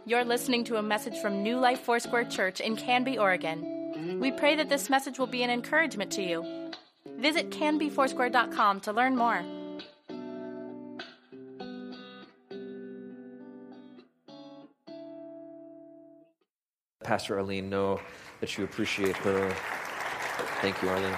You're listening to a message from New Life Foursquare Church in Canby, Oregon. We pray that this message will be an encouragement to you. Visit canbyfoursquare.com to learn more. Pastor Arlene, know that you appreciate her. Thank you, Arlene.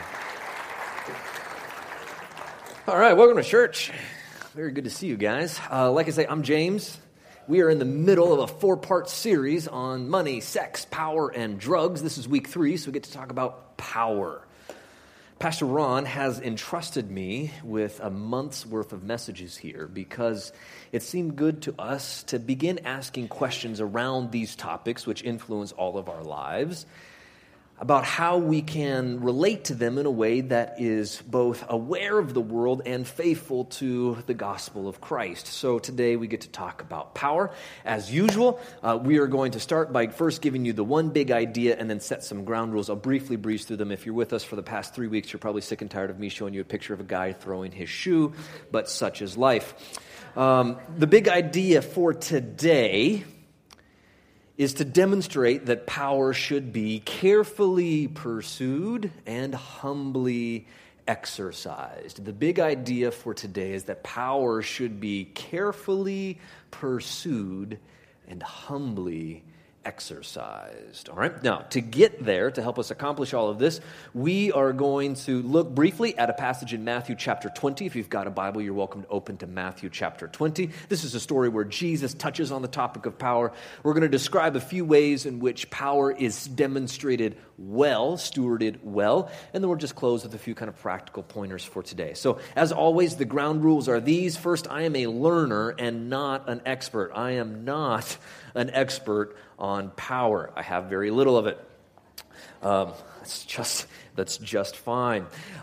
All right, welcome to church. Very good to see you guys. Like I say, I'm James. We are in the middle of a 4-part series on money, sex, power, and drugs. This is week 3, so we get to talk about power. Pastor Ron has entrusted me with a month's worth of messages here because it seemed good to us to begin asking questions around these topics which influence all of our lives, about how we can relate to them in a way that is both aware of the world and faithful to the gospel of Christ. So today we get to talk about power. As usual, we are going to start by first giving you the one big idea and then set some ground rules. I'll briefly breeze through them. If you're with us for the past 3 weeks, you're probably sick and tired of me showing you a picture of a guy throwing his shoe, but such is life. The big idea for today is to demonstrate that power should be carefully pursued and humbly exercised. The big idea for today is that power should be carefully pursued and humbly exercised. All right, now to get there, to help us accomplish all of this, we are going to look briefly at a passage in Matthew chapter 20. If you've got a Bible, you're welcome to open to Matthew chapter 20. This is a story where Jesus touches on the topic of power. We're going to describe a few ways in which power is demonstrated well, stewarded well, and then we'll just close with a few kind of practical pointers for today. So, as always, the ground rules are these. First, I am a learner and not an expert. I am not an expert on power. I have very little of it. That's just fine.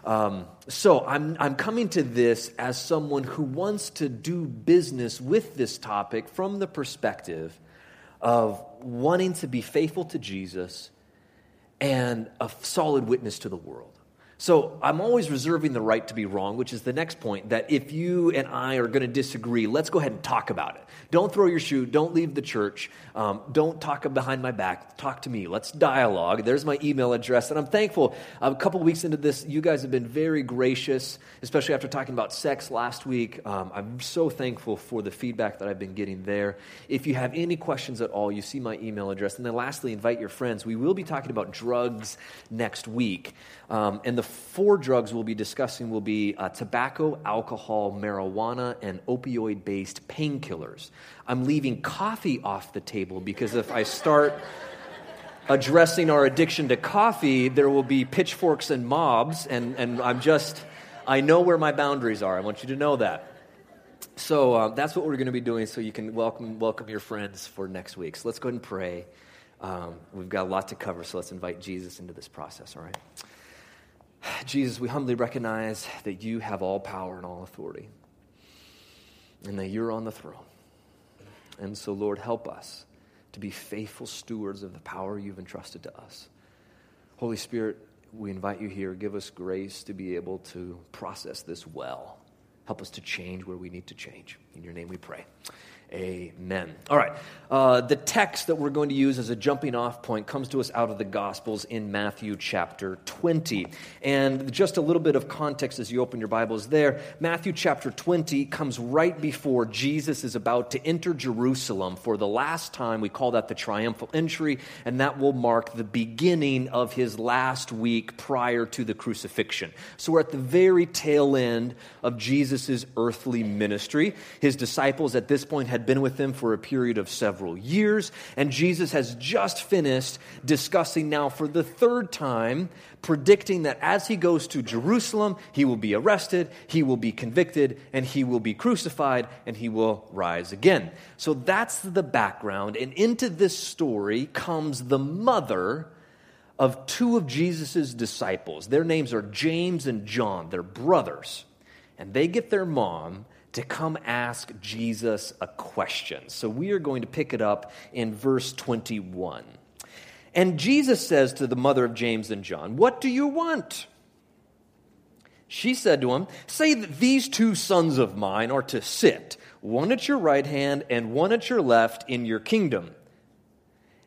So I'm coming to this as someone who wants to do business with this topic from the perspective of wanting to be faithful to Jesus and a solid witness to the world. So I'm always reserving the right to be wrong, which is the next point, that if you and I are going to disagree, let's go ahead and talk about it. Don't throw your shoe. Don't leave the church. Don't talk behind my back. Talk to me. Let's dialogue. There's my email address. And I'm thankful. A couple weeks into this, you guys have been very gracious, especially after talking about sex last week. I'm so thankful for the feedback that I've been getting there. If you have any questions at all, you see my email address. And then lastly, invite your friends. We will be talking about drugs next week. And the 4 drugs we'll be discussing will be tobacco, alcohol, marijuana, and opioid-based painkillers. I'm leaving coffee off the table because if I start addressing our addiction to coffee, there will be pitchforks and mobs, and I know where my boundaries are. I want you to know that. So that's what we're going to be doing, so you can welcome your friends for next week. So let's go ahead and pray. We've got a lot to cover, so let's invite Jesus into this process, all right? Jesus, we humbly recognize that you have all power and all authority, and that you're on the throne. And so, Lord, help us to be faithful stewards of the power you've entrusted to us. Holy Spirit, we invite you here. Give us grace to be able to process this well. Help us to change where we need to change. In your name we pray. Amen. All right. The text that we're going to use as a jumping off point comes to us out of the Gospels in Matthew chapter 20. And just a little bit of context as you open your Bibles there. Matthew chapter 20 comes right before Jesus is about to enter Jerusalem for the last time. We call that the triumphal entry, and that will mark the beginning of his last week prior to the crucifixion. So we're at the very tail end of Jesus' earthly ministry. His disciples at this point had been with him for a period of several years, and Jesus has just finished discussing now for the 3rd time, predicting that as he goes to Jerusalem, he will be arrested, he will be convicted, and he will be crucified, and he will rise again. So that's the background, and into this story comes the mother of 2 of Jesus' disciples. Their names are James and John. They're brothers, and they get their mom to come ask Jesus a question. So we are going to pick it up in verse 21. And Jesus says to the mother of James and John, "What do you want?" She said to him, "Say that these 2 sons of mine are to sit, one at your right hand and one at your left in your kingdom."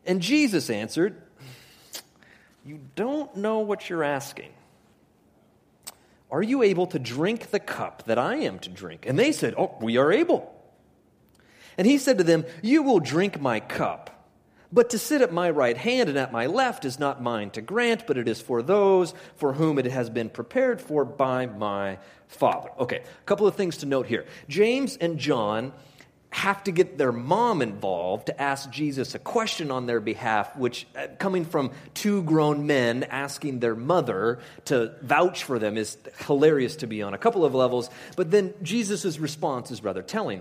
And Jesus answered, "You don't know what you're asking. Are you able to drink the cup that I am to drink?" And they said, "Oh, we are able." And he said to them, "You will drink my cup, but to sit at my right hand and at my left is not mine to grant, but it is for those for whom it has been prepared for by my Father." Okay, a couple of things to note here. James and John have to get their mom involved to ask Jesus a question on their behalf, which, coming from two grown men asking their mother to vouch for them, is hilarious to me on a couple of levels. But then Jesus' response is rather telling.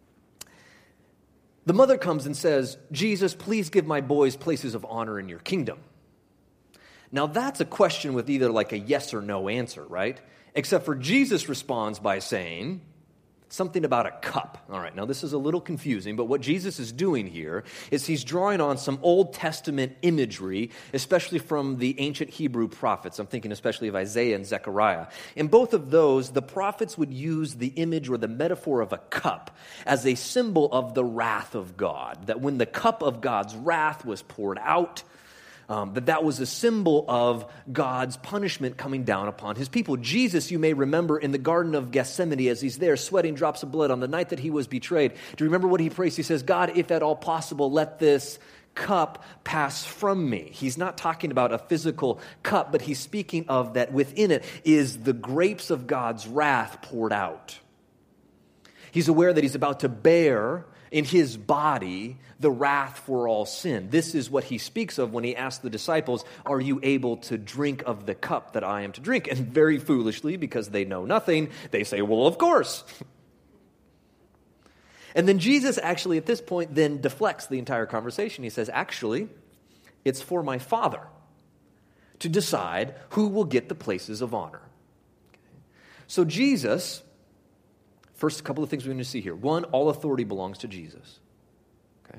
The mother comes and says, "Jesus, please give my boys places of honor in your kingdom." Now that's a question with either like a yes or no answer, right? Except for Jesus responds by saying something about a cup. All right, now this is a little confusing, but what Jesus is doing here is he's drawing on some Old Testament imagery, especially from the ancient Hebrew prophets. I'm thinking especially of Isaiah and Zechariah. In both of those, the prophets would use the image or the metaphor of a cup as a symbol of the wrath of God, that when the cup of God's wrath was poured out, that was a symbol of God's punishment coming down upon his people. Jesus, you may remember in the Garden of Gethsemane, as he's there sweating drops of blood on the night that he was betrayed. Do you remember what he prays? He says, "God, if at all possible, let this cup pass from me." He's not talking about a physical cup, but he's speaking of that within it is the grapes of God's wrath poured out. He's aware that he's about to bear in his body the wrath for all sin. This is what he speaks of when he asks the disciples, "Are you able to drink of the cup that I am to drink?" And very foolishly, because they know nothing, they say, "Well, of course." And then Jesus actually at this point then deflects the entire conversation. He says, "Actually, it's for my Father to decide who will get the places of honor." Okay. So Jesus, first couple of things we're going to see here. One, all authority belongs to Jesus. Okay.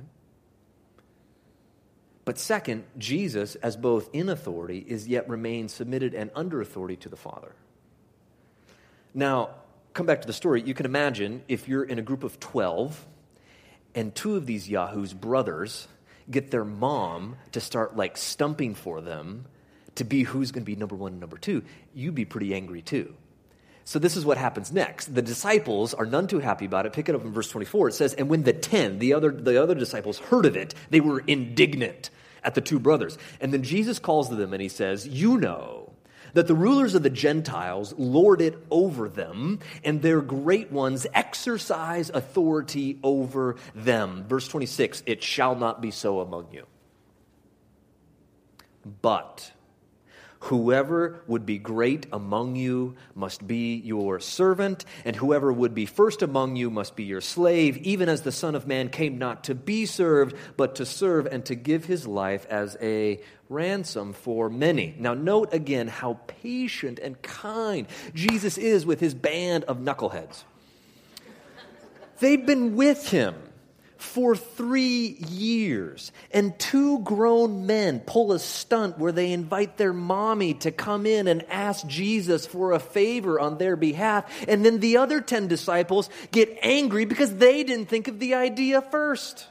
But second, Jesus, as both in authority, is yet remains submitted and under authority to the Father. Now, come back to the story. You can imagine if you're in a group of 12 and two of these yahoos, brothers, get their mom to start like stumping for them to be who's going to be number one and number two, you'd be pretty angry too. So this is what happens next. The disciples are none too happy about it. Pick it up in verse 24. It says, "And when the 10, the other disciples, heard of it, they were indignant at the two brothers. And then Jesus calls to them and he says, 'You know that the rulers of the Gentiles lord it over them, and their great ones exercise authority over them.'" Verse 26, "It shall not be so among you. But whoever would be great among you must be your servant, and whoever would be first among you must be your slave, even as the Son of Man came not to be served, but to serve and to give his life as a ransom for many." Now note again how patient and kind Jesus is with his band of knuckleheads. They've been with him for 3 years, and two grown men pull a stunt where they invite their mommy to come in and ask Jesus for a favor on their behalf, and then the other 10 disciples get angry because they didn't think of the idea first.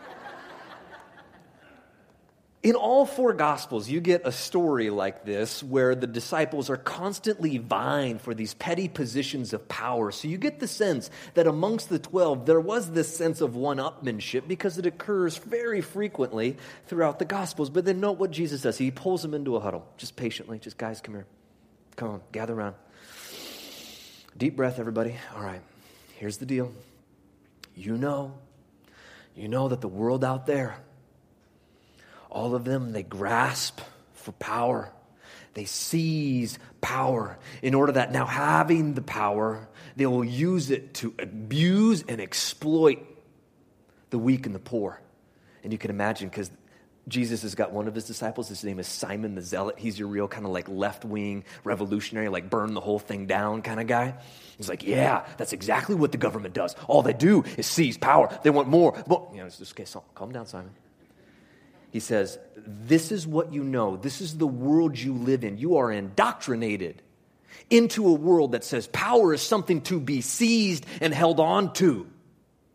In all 4 Gospels, you get a story like this where the disciples are constantly vying for these petty positions of power. So you get the sense that amongst the 12, there was this sense of one-upmanship because it occurs very frequently throughout the Gospels. But then note what Jesus does. He pulls them into a huddle, just patiently. Just, "Guys, come here. Come on, gather around. Deep breath, everybody. All right, here's the deal. You know that the world out there, all of them, they grasp for power. They seize power in order that now having the power, they will use it to abuse and exploit the weak and the poor." And you can imagine, because Jesus has got one of his disciples, his name is Simon the Zealot. He's your real kind of like left-wing revolutionary, like burn the whole thing down kind of guy. He's like, "Yeah, that's exactly what the government does. All they do is seize power. They want more." It's just, "Okay, so calm down, Simon." He says, "This is what you know. This is the world you live in. You are indoctrinated into a world that says power is something to be seized and held on to.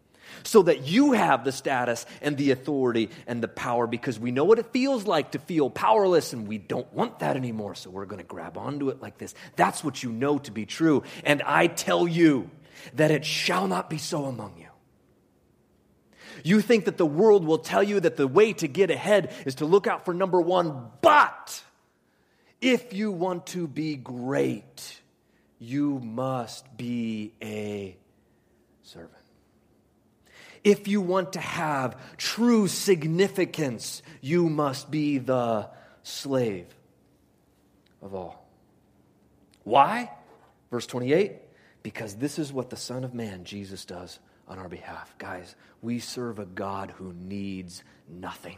so that you have the status and the authority and the power, because we know what it feels like to feel powerless, and we don't want that anymore, so we're going to grab onto it like this. That's what you know to be true. And I tell you that it shall not be so among you. You think that the world will tell you that the way to get ahead is to look out for number one, but if you want to be great, you must be a servant. If you want to have true significance, you must be the slave of all. Why? Verse 28, because this is what the Son of Man, Jesus, does on our behalf. Guys, we serve a God who needs nothing.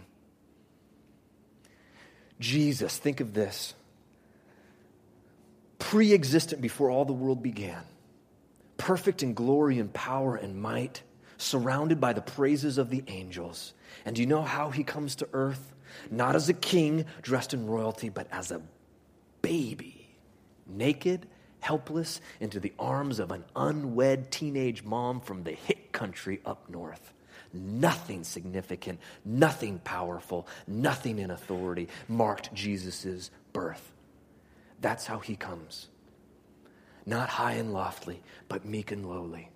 Jesus, think of this, pre-existent before all the world began, perfect in glory and power and might, surrounded by the praises of the angels. And do you know how he comes to earth? Not as a king dressed in royalty, but as a baby, naked, helpless, into the arms of an unwed teenage mom from the hick country up north. Nothing significant, nothing powerful, nothing in authority marked Jesus' birth. That's how he comes. Not high and lofty, but meek and lowly.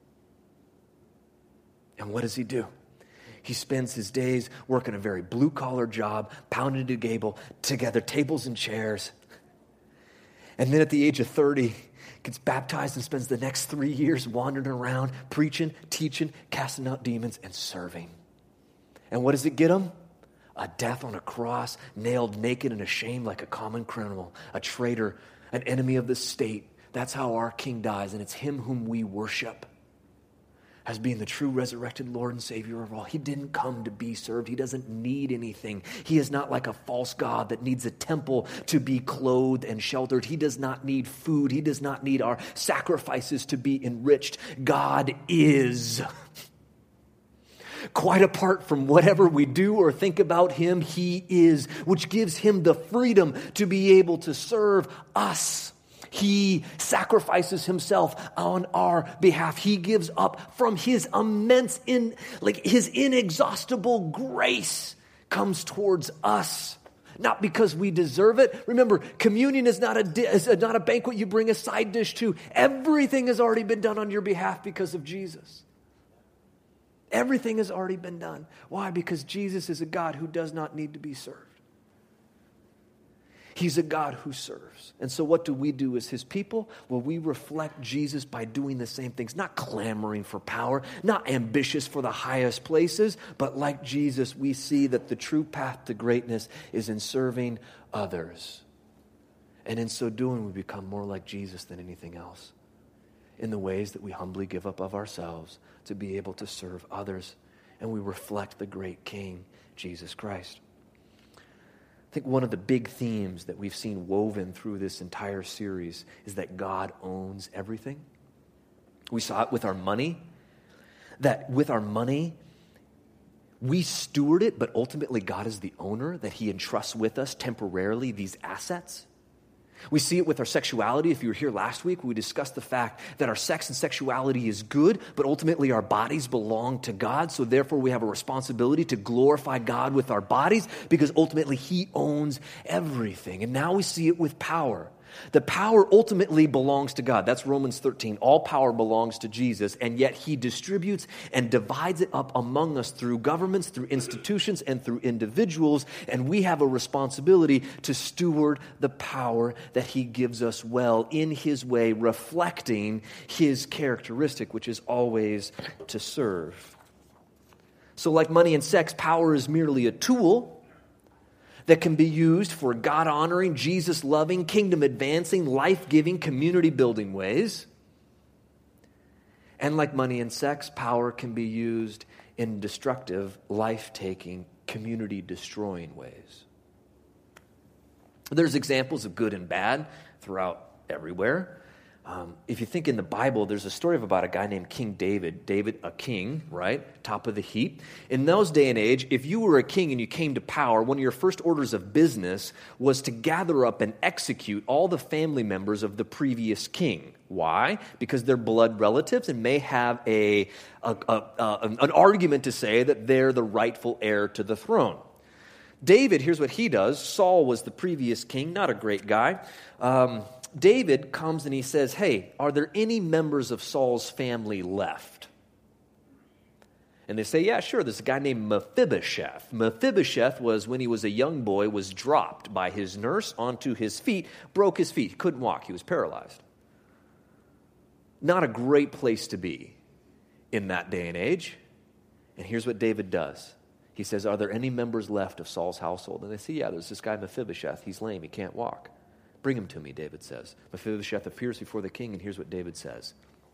And what does he do? He spends his days working a very blue-collar job, pounding together tables and chairs. And then at the age of 30, gets baptized and spends the next 3 years wandering around, preaching, teaching, casting out demons, and serving. And what does it get him? A death on a cross, nailed naked and ashamed like a common criminal, a traitor, an enemy of the state. That's how our King dies, and it's him whom we worship as being the true resurrected Lord and Savior of all. He didn't come to be served. He doesn't need anything. He is not like a false god that needs a temple to be clothed and sheltered. He does not need food. He does not need our sacrifices to be enriched. God is. Quite apart from whatever we do or think about him, he is, which gives him the freedom to be able to serve us. He sacrifices himself on our behalf. He gives up from his immense, his inexhaustible grace comes towards us. Not because we deserve it. Remember, communion is not a banquet you bring a side dish to. Everything has already been done on your behalf because of Jesus. Everything has already been done. Why? Because Jesus is a God who does not need to be served. He's a God who serves. And so what do we do as his people? Well, we reflect Jesus by doing the same things, not clamoring for power, not ambitious for the highest places, but like Jesus, we see that the true path to greatness is in serving others. And in so doing, we become more like Jesus than anything else, in the ways that we humbly give up of ourselves to be able to serve others. And we reflect the great King, Jesus Christ. I think one of the big themes that we've seen woven through this entire series is that God owns everything. We saw it with our money, that with our money, we steward it, but ultimately God is the owner, that he entrusts with us temporarily these assets. We see it with our sexuality. If you were here last week, we discussed the fact that our sex and sexuality is good, but ultimately our bodies belong to God. So therefore we have a responsibility to glorify God with our bodies, because ultimately he owns everything. And now we see it with power. The power ultimately belongs to God. That's Romans 13. All power belongs to Jesus, and yet he distributes and divides it up among us through governments, through institutions, and through individuals, and we have a responsibility to steward the power that he gives us well in his way, reflecting his characteristic, which is always to serve. So like money and sex, power is merely a tool that can be used for God-honoring, Jesus-loving, kingdom-advancing, life-giving, community-building ways. And like money and sex, power can be used in destructive, life-taking, community-destroying ways. There's examples of good and bad throughout everywhere. If you think in the Bible, there's a story about a guy named King David. David, a king, right? Top of the heap. In those day and age, if you were a king and you came to power, one of your first orders of business was to gather up and execute all the family members of the previous king. Why? Because they're blood relatives and may have an argument to say that they're the rightful heir to the throne. David, here's what he does. Saul was the previous king, not a great guy. David comes and he says, hey, are there any members of Saul's family left? And they say, yeah, sure, there's a guy named Mephibosheth. Mephibosheth was, when he was a young boy, was dropped by his nurse onto his feet, broke his feet, couldn't walk, he was paralyzed. Not a great place to be in that day and age. And here's what David does. He says, are there any members left of Saul's household? And they say, yeah, there's this guy Mephibosheth, he's lame, he can't walk. Bring him to me, David says. Mephibosheth appears before the king, and here's what David says.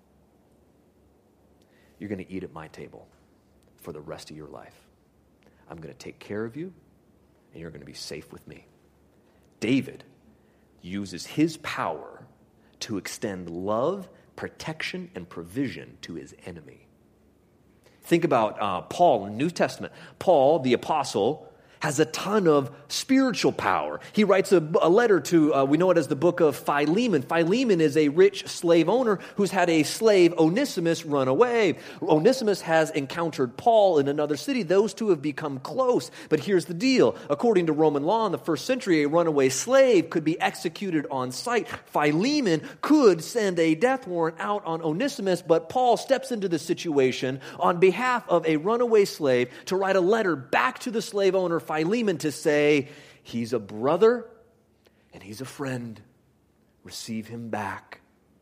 You're going to eat at my table for the rest of your life. I'm going to take care of you, and you're going to be safe with me. David uses his power to extend love, protection, and provision to his enemy. Think about Paul in the New Testament. Paul, the apostle, has a ton of spiritual power. He writes a letter to, we know it as the book of Philemon. Philemon is a rich slave owner who's had a slave, Onesimus, run away. Onesimus has encountered Paul in another city. Those two have become close. But here's the deal. According to Roman law in the first century, a runaway slave could be executed on sight. Philemon could send a death warrant out on Onesimus, but Paul steps into the situation on behalf of a runaway slave to write a letter back to the slave owner, Philemon, to say, he's a brother and he's a friend. Receive him back.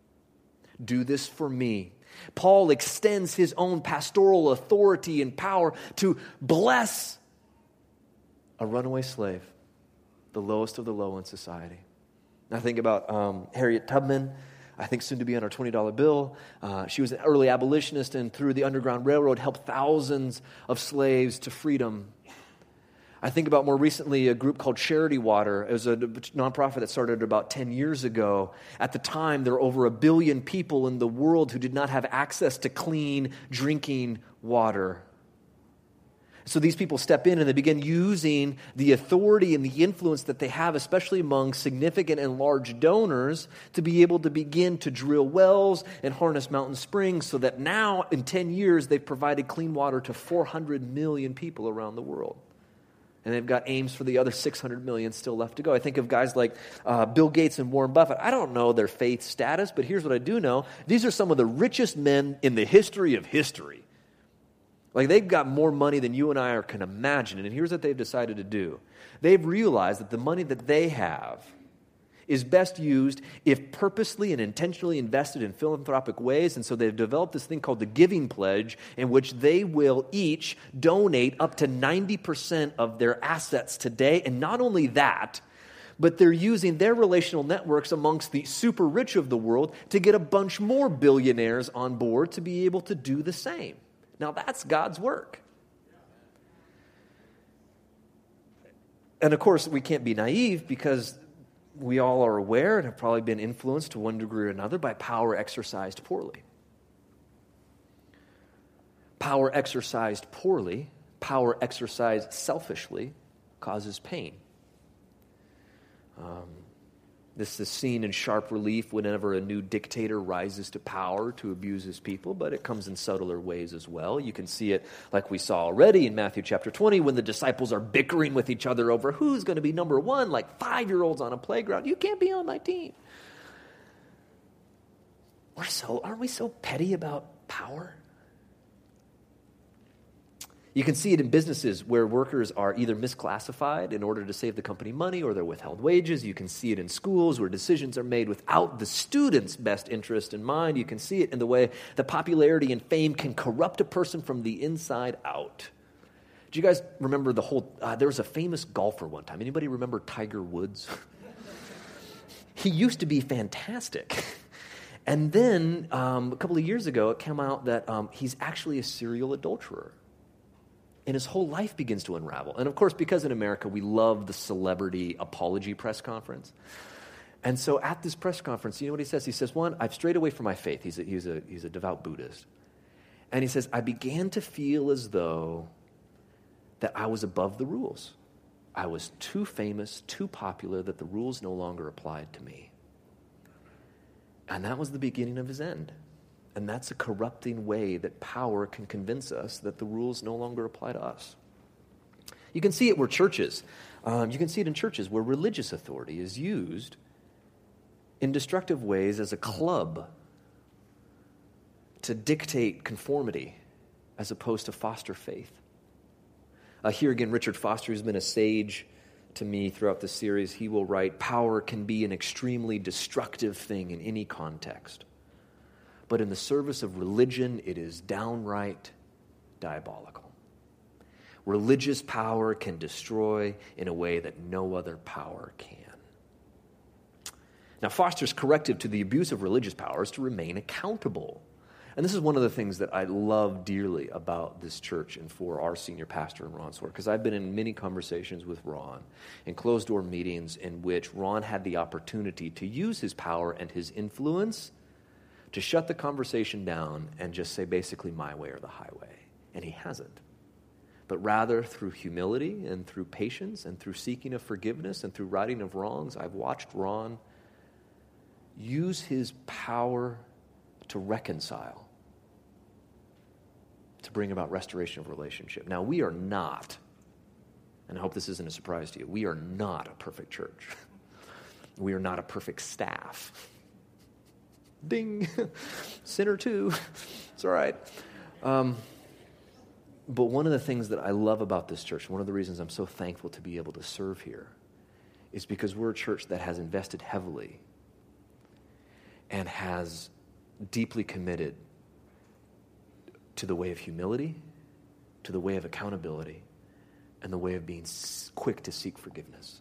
Do this for me. Paul extends his own pastoral authority and power to bless a runaway slave, the lowest of the low in society. Now think about Harriet Tubman. I think soon to be on our $20 bill. She was an early abolitionist and through the Underground Railroad helped thousands of slaves to freedom. I think about more recently a group called Charity Water. It was a nonprofit that started about 10 years ago. At the time, there were over 1 billion people in the world who did not have access to clean drinking water. So these people step in and they begin using the authority and the influence that they have, especially among significant and large donors, to be able to begin to drill wells and harness mountain springs so that now, in 10 years, they've provided clean water to 400 million people around the world. And they've got aims for the other 600 million still left to go. I think of guys like Bill Gates and Warren Buffett. I don't know their faith status, but here's what I do know. These are some of the richest men in the history of history. Like, they've got more money than you and I can imagine. And here's what they've decided to do. They've realized that the money that they have is best used if purposely and intentionally invested in philanthropic ways. And so they've developed this thing called the Giving Pledge, in which they will each donate up to 90% of their assets today. And not only that, but they're using their relational networks amongst the super rich of the world to get a bunch more billionaires on board to be able to do the same. Now that's God's work. And of course, we can't be naive because we all are aware and have probably been influenced to one degree or another by power exercised poorly. Power exercised poorly, power exercised selfishly, causes pain. This is seen in sharp relief whenever a new dictator rises to power to abuse his people, but it comes in subtler ways as well. You can see it like we saw already in Matthew chapter 20 when the disciples are bickering with each other over who's going to be number one, like 5-year-olds on a playground. You can't be on my team. Aren't we so petty about power? You can see it in businesses where workers are either misclassified in order to save the company money or they're withheld wages. You can see it in schools where decisions are made without the student's best interest in mind. You can see it in the way that popularity and fame can corrupt a person from the inside out. Do you guys remember there was a famous golfer one time. Anybody remember Tiger Woods? He used to be fantastic. And then a couple of years ago, it came out that he's actually a serial adulterer. And his whole life begins to unravel. And of course, because in America we love the celebrity apology press conference, And so at this press conference, you know what he says? He says, one, I've strayed away from my faith. He's a devout Buddhist. And he says, I began to feel as though that I was above the rules. I was too famous, too popular, that the rules no longer applied to me. And that was the beginning of his end. And that's a corrupting way that power can convince us that the rules no longer apply to us. You can see it where churches, you can see it in churches where religious authority is used in destructive ways as a club to dictate conformity as opposed to foster faith. Here again, Richard Foster, who's been a sage to me throughout the series, he will write, power can be an extremely destructive thing in any context. But in the service of religion, it is downright diabolical. Religious power can destroy in a way that no other power can. Now, Foster's corrective to the abuse of religious power is to remain accountable. And this is one of the things that I love dearly about this church and for our senior pastor, Ron Swartz, because I've been in many conversations with Ron in closed-door meetings in which Ron had the opportunity to use his power and his influence to shut the conversation down and just say basically my way or the highway. And he hasn't. But rather through humility and through patience and through seeking of forgiveness and through righting of wrongs, I've watched Ron use his power to reconcile, to bring about restoration of relationship. Now, we are not, and I hope this isn't a surprise to you, we are not a perfect church. We are not a perfect staff. Ding. Sinner too. It's all right. But one of the things that I love about this church, one of the reasons I'm so thankful to be able to serve here, is because we're a church that has invested heavily and has deeply committed to the way of humility, to the way of accountability, and the way of being quick to seek forgiveness.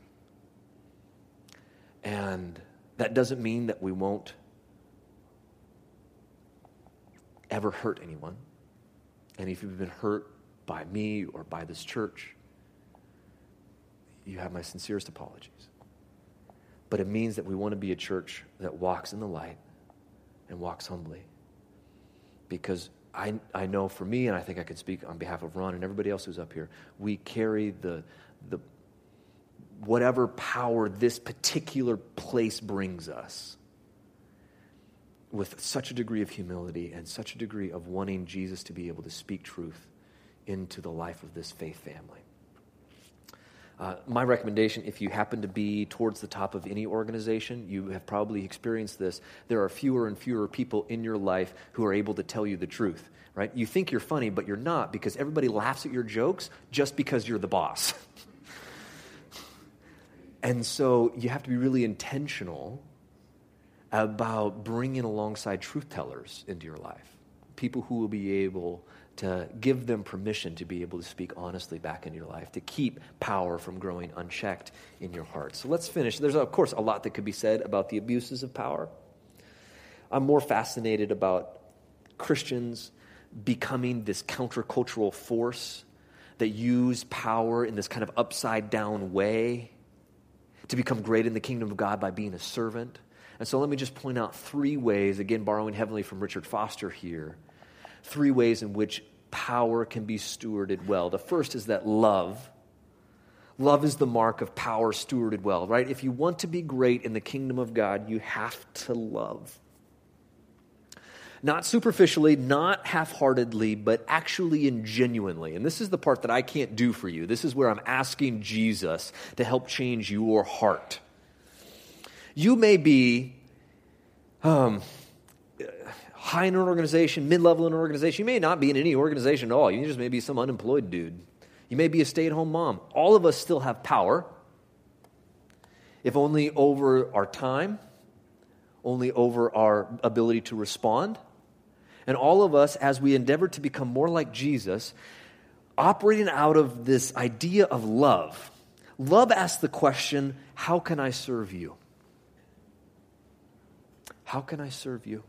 And that doesn't mean that we won't ever hurt anyone. And if you've been hurt by me or by this church, you have my sincerest apologies. But it means that we want to be a church that walks in the light and walks humbly. Because I know for me, and I think I could speak on behalf of Ron and everybody else who's up here, we carry the whatever power this particular place brings us with such a degree of humility and such a degree of wanting Jesus to be able to speak truth into the life of this faith family. My recommendation, if you happen to be towards the top of any organization, you have probably experienced this, there are fewer and fewer people in your life who are able to tell you the truth, right? You think you're funny, but you're not, because everybody laughs at your jokes just because you're the boss. And so you have to be really intentional about bringing alongside truth tellers into your life, people who will be able to give them permission to be able to speak honestly back into your life, to keep power from growing unchecked in your heart. So let's finish. There's, of course, a lot that could be said about the abuses of power. I'm more fascinated about Christians becoming this countercultural force that use power in this kind of upside-down way to become great in the kingdom of God by being a servant. And so let me just point out 3 ways, again, borrowing heavily from Richard Foster here, 3 ways in which power can be stewarded well. The first is that love is the mark of power stewarded well, right? If you want to be great in the kingdom of God, you have to love. Not superficially, not half-heartedly, but actually and genuinely. And this is the part that I can't do for you. This is where I'm asking Jesus to help change your heart. You may be high in an organization, mid-level in an organization. You may not be in any organization at all. You just may be some unemployed dude. You may be a stay-at-home mom. All of us still have power, if only over our time, only over our ability to respond. And all of us, as we endeavor to become more like Jesus, operating out of this idea of love. Love asks the question, how can I serve you? How can I serve you?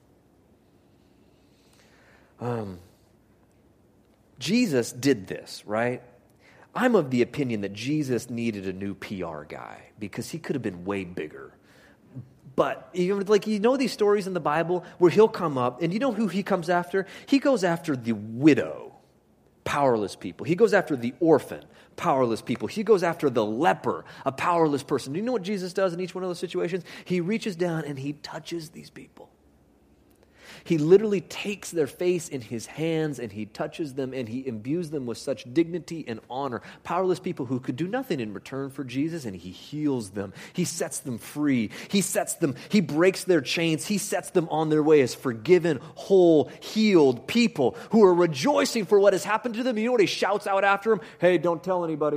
Jesus did this, right? I'm of the opinion that Jesus needed a new PR guy because he could have been way bigger. But, these stories in the Bible where he'll come up, and you know who he comes after? He goes after the widow, powerless people. He goes after the orphan, powerless people. He goes after the leper, a powerless person. Do you know what Jesus does in each one of those situations? He reaches down and he touches these people. He literally takes their face in his hands and he touches them and he imbues them with such dignity and honor. Powerless people who could do nothing in return for Jesus, and he heals them. He sets them free. He breaks their chains. He sets them on their way as forgiven, whole, healed people who are rejoicing for what has happened to them. You know what he shouts out after them? Hey, don't tell anybody.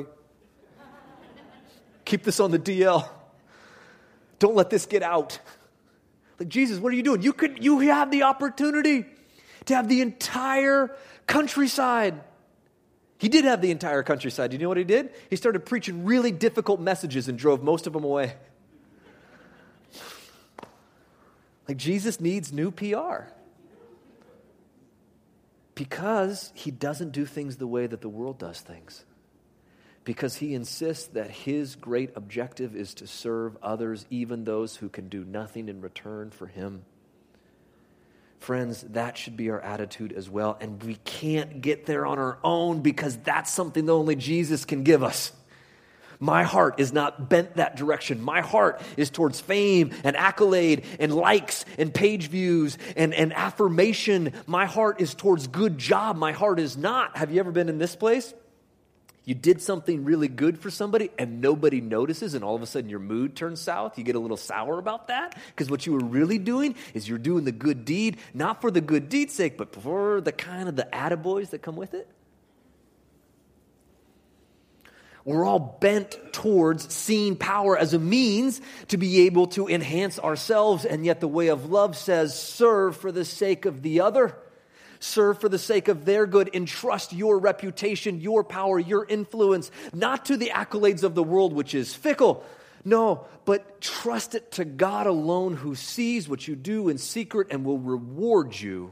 Keep this on the DL. Don't let this get out. Like, Jesus, what are you doing? You have the opportunity to have the entire countryside. He did have the entire countryside. Do you know what he did? He started preaching really difficult messages and drove most of them away. Like, Jesus needs new PR. Because he doesn't do things the way that the world does things. Because he insists that his great objective is to serve others, even those who can do nothing in return for him. Friends, that should be our attitude as well. And we can't get there on our own because that's something that only Jesus can give us. My heart is not bent that direction. My heart is towards fame and accolade and likes and page views and affirmation. My heart is towards good job. My heart is not. Have you ever been in this place? You did something really good for somebody and nobody notices, and all of a sudden your mood turns south. You get a little sour about that because what you were really doing is you're doing the good deed, not for the good deed's sake, but for the kind of the attaboys that come with it. We're all bent towards seeing power as a means to be able to enhance ourselves, and yet the way of love says, serve for the sake of the other. Serve for the sake of their good. Entrust your reputation, your power, your influence, not to the accolades of the world, which is fickle. No, but trust it to God alone, who sees what you do in secret and will reward you.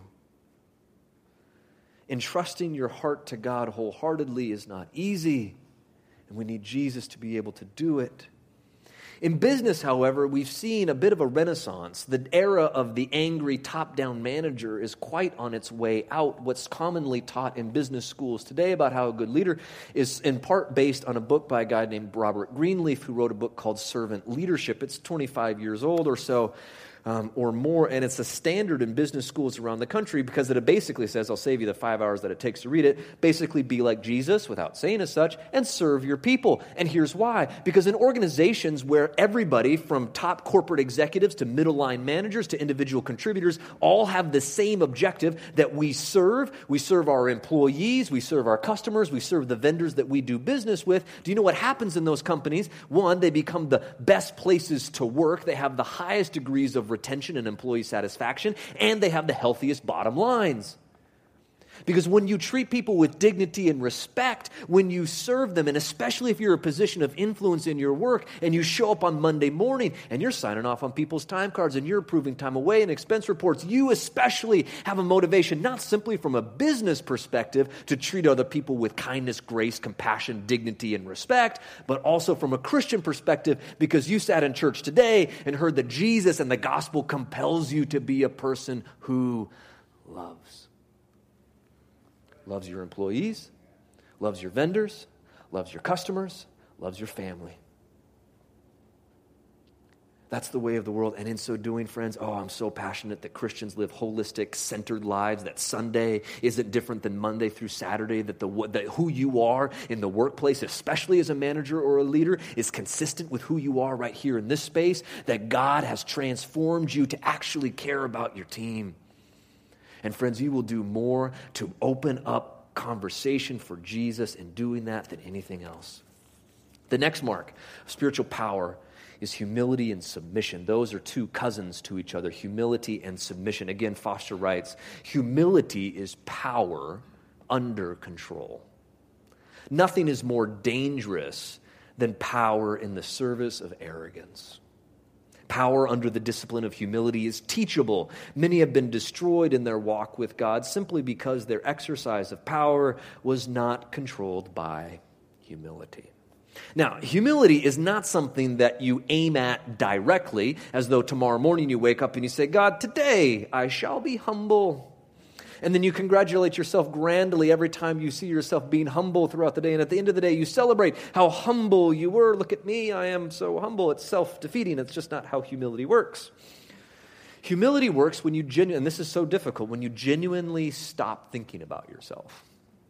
Entrusting your heart to God wholeheartedly is not easy, and we need Jesus to be able to do it. In business, however, we've seen a bit of a renaissance. The era of the angry top-down manager is quite on its way out. What's commonly taught in business schools today about how a good leader is in part based on a book by a guy named Robert Greenleaf, who wrote a book called Servant Leadership. It's 25 years old or so. Or more, and it's a standard in business schools around the country because it basically says, I'll save you the 5 hours that it takes to read it, basically be like Jesus without saying as such, and serve your people. And here's why. Because in organizations where everybody from top corporate executives to middle line managers to individual contributors all have the same objective, that we serve our employees, we serve our customers, we serve the vendors that we do business with. Do you know what happens in those companies? One, they become the best places to work. They have the highest degrees of retention and employee satisfaction, and they have the healthiest bottom lines. Because when you treat people with dignity and respect, when you serve them, and especially if you're in a position of influence in your work, and you show up on Monday morning, and you're signing off on people's time cards, and you're approving time away and expense reports, you especially have a motivation, not simply from a business perspective to treat other people with kindness, grace, compassion, dignity, and respect, but also from a Christian perspective, because you sat in church today and heard that Jesus and the gospel compels you to be a person who loves. Loves your employees, loves your vendors, loves your customers, loves your family. That's the way of the world. And in so doing, friends, I'm so passionate that Christians live holistic, centered lives, that Sunday isn't different than Monday through Saturday, that who you are in the workplace, especially as a manager or a leader, is consistent with who you are right here in this space, that God has transformed you to actually care about your team. And friends, you will do more to open up conversation for Jesus in doing that than anything else. The next mark of spiritual power is humility and submission. Those are two cousins to each other, humility and submission. Again, Foster writes, humility is power under control. Nothing is more dangerous than power in the service of arrogance. Power under the discipline of humility is teachable. Many have been destroyed in their walk with God simply because their exercise of power was not controlled by humility. Now, humility is not something that you aim at directly, as though tomorrow morning you wake up and you say, God, today I shall be humble. And then you congratulate yourself grandly every time you see yourself being humble throughout the day. And at the end of the day, you celebrate how humble you were. Look at me, I am so humble. It's self-defeating. It's just not how humility works. Humility works when you and this is so difficult, when you genuinely stop thinking about yourself.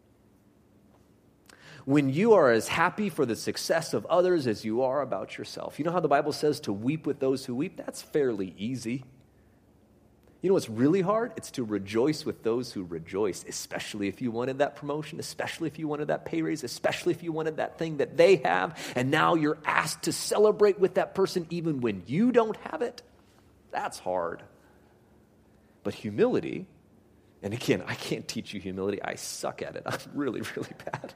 When you are as happy for the success of others as you are about yourself. You know how the Bible says to weep with those who weep? That's fairly easy. You know what's really hard? It's to rejoice with those who rejoice, especially if you wanted that promotion, especially if you wanted that pay raise, especially if you wanted that thing that they have, and now you're asked to celebrate with that person even when you don't have it. That's hard. But humility, and again, I can't teach you humility. I suck at it. I'm really, really bad.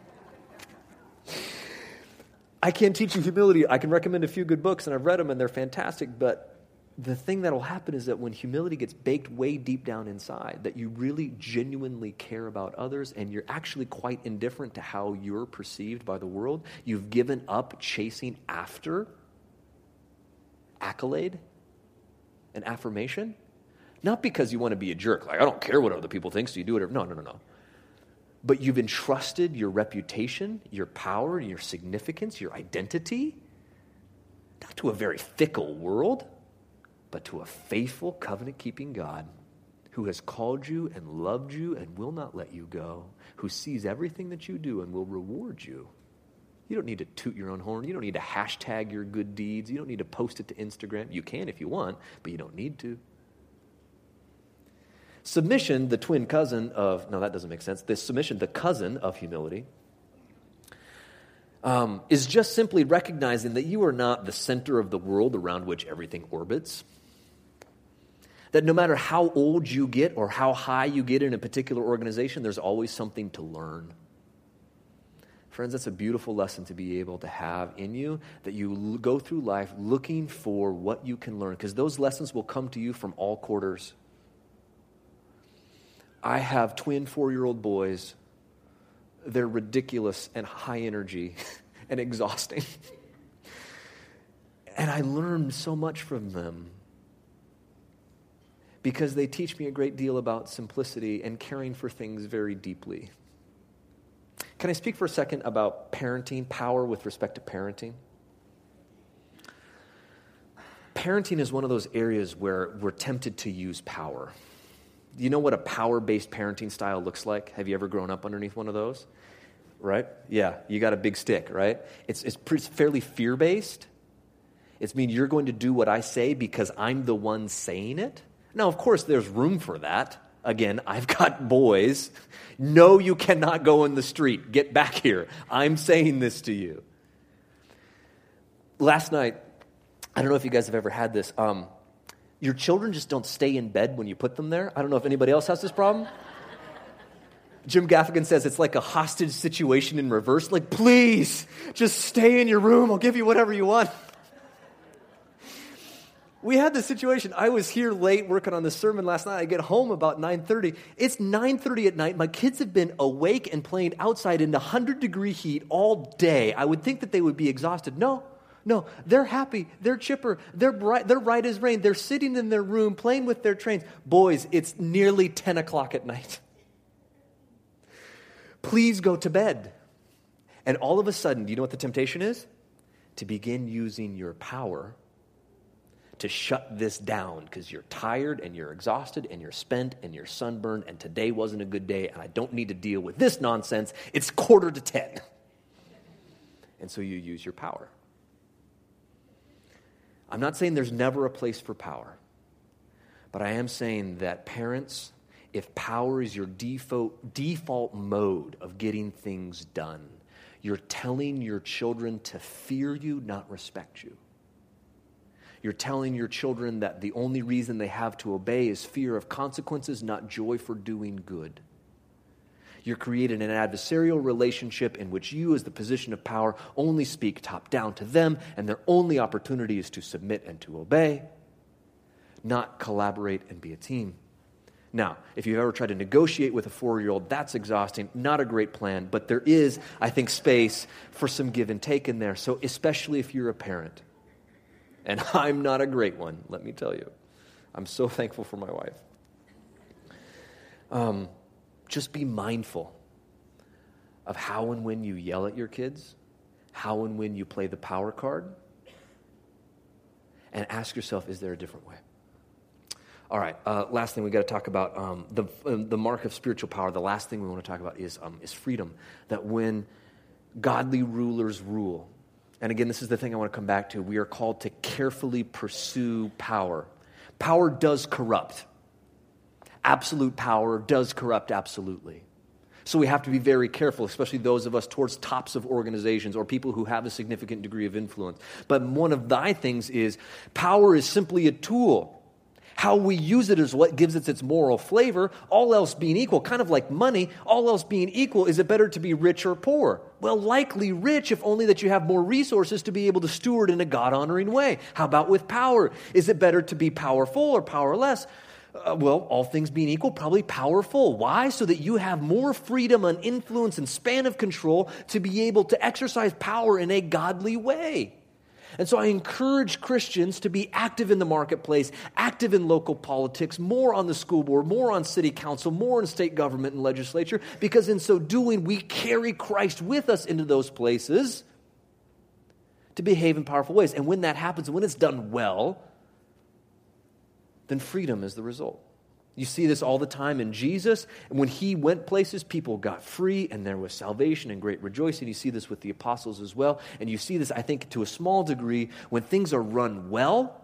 I can't teach you humility. I can recommend a few good books, and I've read them, and they're fantastic, but the thing that will happen is that when humility gets baked way deep down inside, that you really genuinely care about others, and you're actually quite indifferent to how you're perceived by the world, you've given up chasing after accolade and affirmation, not because you want to be a jerk, like, I don't care what other people think, so you do whatever. No. But you've entrusted your reputation, your power, your significance, your identity, not to a very fickle world, but to a faithful, covenant-keeping God who has called you and loved you and will not let you go, who sees everything that you do and will reward you. You don't need to toot your own horn. You don't need to hashtag your good deeds. You don't need to post it to Instagram. You can if you want, but you don't need to. Submission, the twin cousin of, no, that doesn't make sense. Submission, the cousin of humility, is just simply recognizing that you are not the center of the world around which everything orbits. That no matter how old you get or how high you get in a particular organization, there's always something to learn. Friends, that's a beautiful lesson to be able to have in you, that you go through life looking for what you can learn, because those lessons will come to you from all quarters. I have twin 4-year-old boys. They're ridiculous and high energy and exhausting. And I learned so much from them because they teach me a great deal about simplicity and caring for things very deeply. Can I speak for a second about parenting, power with respect to parenting? Parenting is one of those areas where we're tempted to use power. Do you know what a power-based parenting style looks like? Have you ever grown up underneath one of those? Right? Yeah, you got a big stick, right? It's fairly fear-based. It's mean you're going to do what I say because I'm the one saying it. Now, of course, there's room for that. Again, I've got boys. No, you cannot go in the street. Get back here. I'm saying this to you. Last night, I don't know if you guys have ever had this. Your children just don't stay in bed when you put them there. I don't know if anybody else has this problem. Jim Gaffigan says it's like a hostage situation in reverse. Like, please, just stay in your room. I'll give you whatever you want. We had this situation. I was here late working on this sermon last night. I get home about 9:30. It's 9:30 at night. My kids have been awake and playing outside in the 100-degree heat all day. I would think that they would be exhausted. No, they're happy. They're chipper. They're bright. They're right as rain. They're sitting in their room playing with their trains. Boys, it's nearly 10 o'clock at night. Please go to bed. And all of a sudden, do you know what the temptation is? To begin using your power to shut this down because you're tired and you're exhausted and you're spent and you're sunburned and today wasn't a good day and I don't need to deal with this nonsense. It's 9:45. And so you use your power. I'm not saying there's never a place for power, but I am saying that parents, if power is your default mode of getting things done, you're telling your children to fear you, not respect you. You're telling your children that the only reason they have to obey is fear of consequences, not joy for doing good. You're creating an adversarial relationship in which you, as the position of power, only speak top down to them, and their only opportunity is to submit and to obey, not collaborate and be a team. Now, if you've ever tried to negotiate with a 4-year-old, that's exhausting. Not a great plan, but there is, I think, space for some give and take in there. So especially if you're a parent. And I'm not a great one, let me tell you. I'm so thankful for my wife. Just be mindful of how and when you yell at your kids, how and when you play the power card, and ask yourself, is there a different way? All right, last thing we got to talk about, the mark of spiritual power. The last thing we want to talk about is freedom. That when godly rulers rule, and again, this is the thing I want to come back to, we are called to carefully pursue power. Power does corrupt. Absolute power does corrupt absolutely. So we have to be very careful, especially those of us towards tops of organizations or people who have a significant degree of influence. But one of thy things is power is simply a tool. How we use it is what gives it its moral flavor. All else being equal, kind of like money, all else being equal, is it better to be rich or poor? Well, likely rich, if only that you have more resources to be able to steward in a God-honoring way. How about with power? Is it better to be powerful or powerless? Well, all things being equal, probably powerful. Why? So that you have more freedom and influence and span of control to be able to exercise power in a godly way. And so I encourage Christians to be active in the marketplace, active in local politics, more on the school board, more on city council, more in state government and legislature, because in so doing, we carry Christ with us into those places to behave in powerful ways. And when that happens, when it's done well, then freedom is the result. You see this all the time in Jesus. And when he went places, people got free and there was salvation and great rejoicing. You see this with the apostles as well. And you see this, I think, to a small degree when things are run well.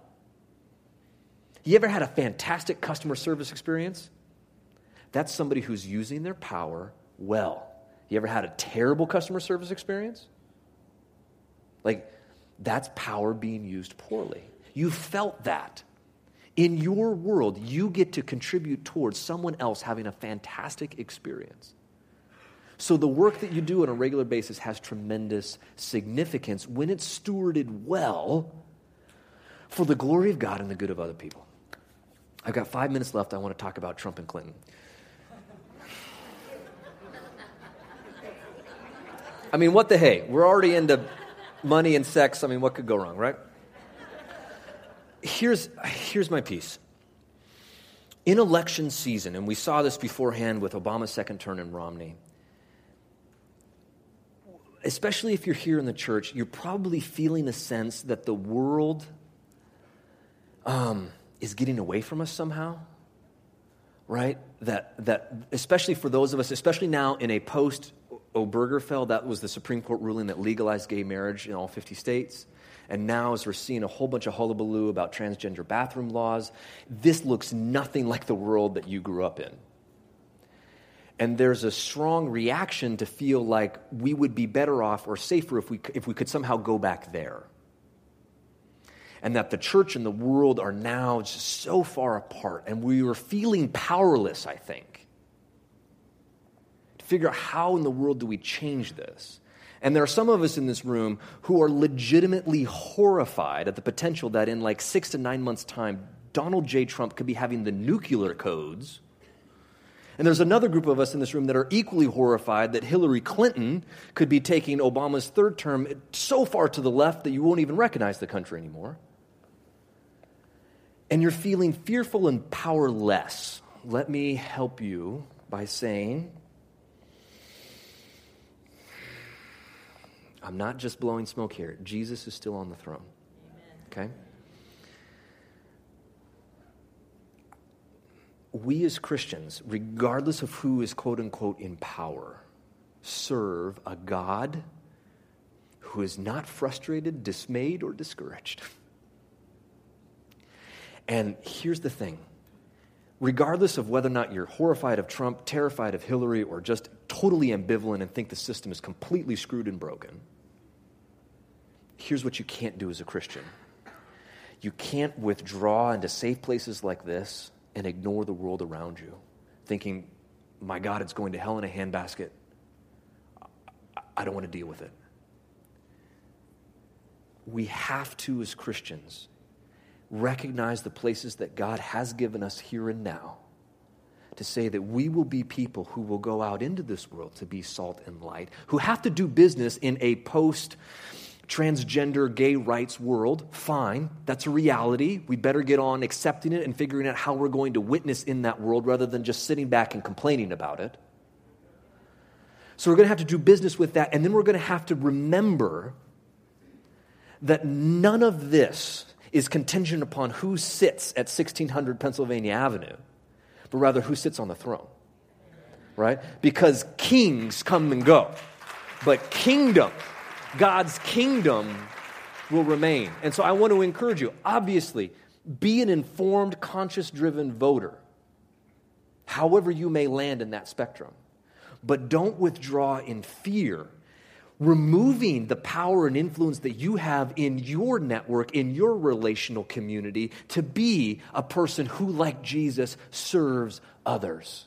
You ever had a fantastic customer service experience? That's somebody who's using their power well. You ever had a terrible customer service experience? Like, that's power being used poorly. You felt that. In your world, you get to contribute towards someone else having a fantastic experience. So the work that you do on a regular basis has tremendous significance when it's stewarded well for the glory of God and the good of other people. I've got 5 minutes left. I want to talk about Trump and Clinton. I mean, what the hey? We're already into money and sex. I mean, what could go wrong, right? Here's my piece. In election season, and we saw this beforehand with Obama's second term and Romney, especially if you're here in the church, you're probably feeling a sense that the world is getting away from us somehow, right? That especially for those of us, especially now in a post-Obergefell, that was the Supreme Court ruling that legalized gay marriage in all 50 states. And now as we're seeing a whole bunch of hullabaloo about transgender bathroom laws, this looks nothing like the world that you grew up in. And there's a strong reaction to feel like we would be better off or safer if we could somehow go back there. And that the church and the world are now just so far apart. And we were feeling powerless, I think, to figure out how in the world do we change this. And there are some of us in this room who are legitimately horrified at the potential that in like 6 to 9 months' time, Donald J. Trump could be having the nuclear codes. And there's another group of us in this room that are equally horrified that Hillary Clinton could be taking Obama's third term so far to the left that you won't even recognize the country anymore. And you're feeling fearful and powerless. Let me help you by saying, I'm not just blowing smoke here. Jesus is still on the throne. Amen. Okay? We as Christians, regardless of who is quote-unquote in power, serve a God who is not frustrated, dismayed, or discouraged. And here's the thing. Regardless of whether or not you're horrified of Trump, terrified of Hillary, or just totally ambivalent and think the system is completely screwed and broken, here's what you can't do as a Christian. You can't withdraw into safe places like this and ignore the world around you, thinking, my God, it's going to hell in a handbasket. I don't want to deal with it. We have to, as Christians, recognize the places that God has given us here and now to say that we will be people who will go out into this world to be salt and light, who have to do business in a post-transgender gay rights world. Fine, that's a reality. We better get on accepting it and figuring out how we're going to witness in that world rather than just sitting back and complaining about it. So we're going to have to do business with that, and then we're going to have to remember that none of this is contingent upon who sits at 1600 Pennsylvania Avenue, but rather who sits on the throne, right? Because kings come and go, but God's kingdom will remain. And so I want to encourage you, obviously, be an informed, conscience-driven voter, however you may land in that spectrum. But don't withdraw in fear, removing the power and influence that you have in your network, in your relational community, to be a person who, like Jesus, serves others.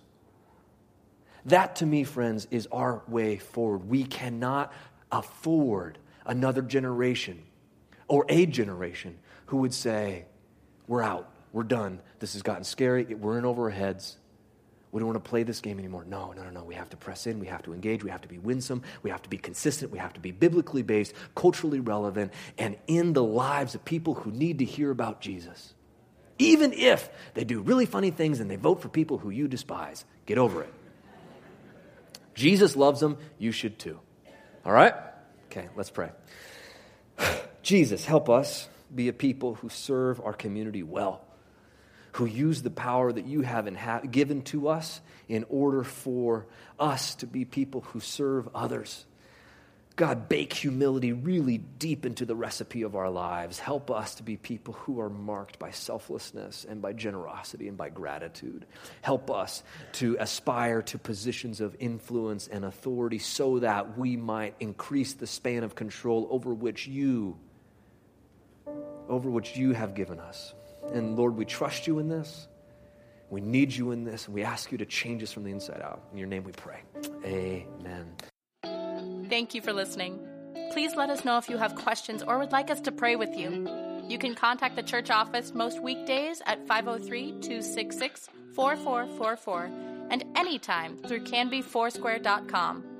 That, to me, friends, is our way forward. We cannot afford another generation or a generation who would say, we're out, we're done, this has gotten scary, we're in over our heads. We don't want to play this game anymore. No. We have to press in. We have to engage. We have to be winsome. We have to be consistent. We have to be biblically based, culturally relevant, and in the lives of people who need to hear about Jesus. Even if they do really funny things and they vote for people who you despise. Get over it. Jesus loves them. You should too. All right? Okay, let's pray. Jesus, help us be a people who serve our community well, who use the power that you have given to us in order for us to be people who serve others. God, bake humility really deep into the recipe of our lives. Help us to be people who are marked by selflessness and by generosity and by gratitude. Help us to aspire to positions of influence and authority so that we might increase the span of control over which you have given us. And Lord, we trust you in this. We need you in this. And we ask you to change us from the inside out. In your name we pray. Amen. Thank you for listening. Please let us know if you have questions or would like us to pray with you. You can contact the church office most weekdays at 503-266-4444 and anytime through canbyfoursquare.com.